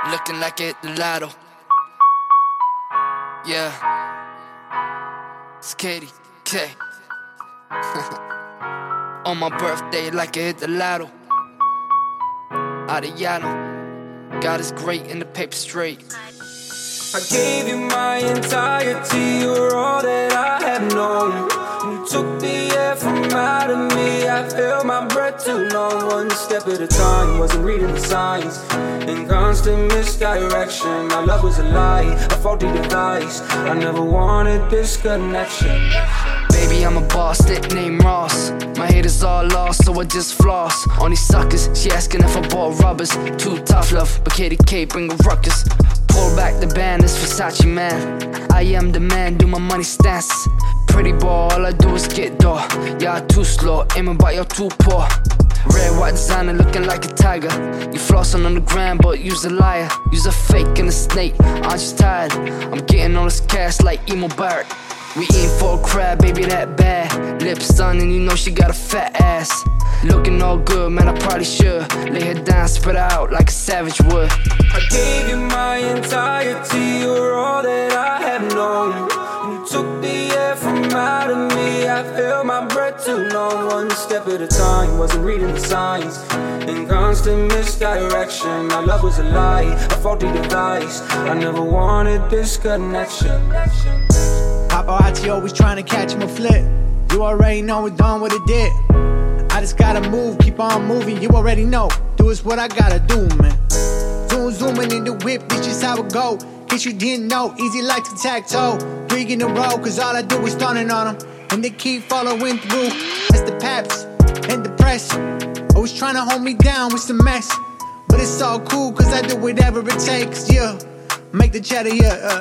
Looking like it the lotto. Yeah. It's Katie K. On my birthday, like it hit the lotto. Adiyano. God is great and the paper straight. I gave you my entirety, you're all that I have known. You took the air from out of me, I felt my breath too long. One step at a time, wasn't reading the signs. In constant misdirection, my love was a lie, a faulty device. I never wanted this connection. Baby, I'm a boss, nickname Ross. My haters all lost, so I just floss. On these suckers, she asking if I bought rubbers. Too tough love, but Katie K bring a ruckus. Pull back the band, it's Versace man. I am the man, do my money stance. Pretty boy, all I do is get door. Y'all too slow, aiming but y'all too poor. Red, white designer looking like a tiger. You flossing on the ground, but you's a liar. You's a fake and a snake, aren't you tired? I'm getting all this cash like Emo Barrett. We eating for a crab, baby, that bad. Lips done and you know she got a fat ass. Looking all good, man, I probably should lay her down, spread her out like a savage would. I gave you my entirety, you're all that I have known. You took the air from out of me, I felt my breath too long. One step at a time, wasn't reading the signs. In constant misdirection, my love was a lie, a faulty device. I never wanted this connection. Paparazzi always trying to catch him a flip. You already know it done what it did. I just gotta move, keep on moving, you already know. Do is what I gotta do, man. Zooming in the whip, this is how it go. Case you didn't know, easy like tic-tac-toe. 3 in a row, cause all I do is stunning on them. And they keep following through. That's the paps and the press. Always trying to hold me down with some mess. But it's all cool, cause I do whatever it takes, yeah. Make the cheddar, yeah.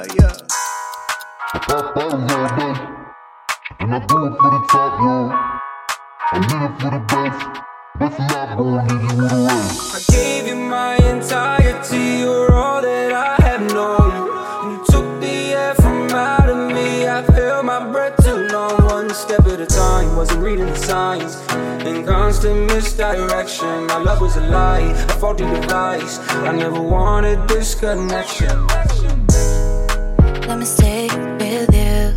Pop out of here, man. And I do it for the top, yo. I did it for the best. Best love gon' leave you with a rest. I gave you my entirety, you're all that I have known. You took the air from out of me, I felt my breath too long. One step at a time, wasn't reading the signs. In constant misdirection, my love was a lie, a faulty device. I never wanted this connection. Let me stay with you.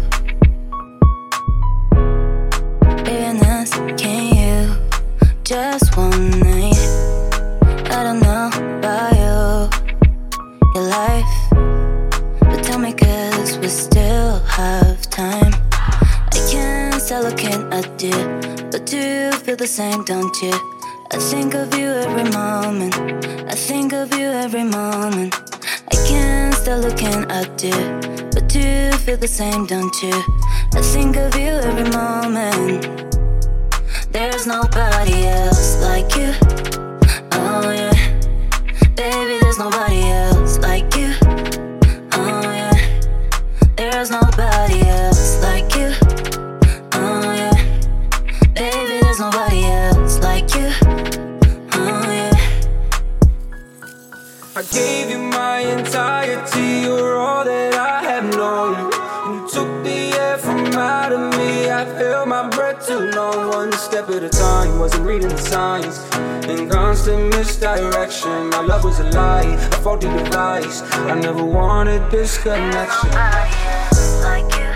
Bitterness, can you? Just one night. I don't know about you, your life. But tell me, cause we still have time. I can't stop looking at you, but do you feel the same, don't you? I think of you every moment. I think of you every moment. I can't stop looking at you, but do you feel the same, don't you? I think of you every moment. There's nobody else like you. Oh yeah. Baby, there's nobody else like you. Oh yeah. There's nobody else like you. Oh yeah. Baby, there's nobody else like you. Oh yeah. I gave you my entirety, you're all that I have known. You took the air from out of me, I felt my breath too long. One step at a time, wasn't reading the signs. In constant misdirection, my love was a lie, a faulty device. I never wanted this connection. There's nobody else like you.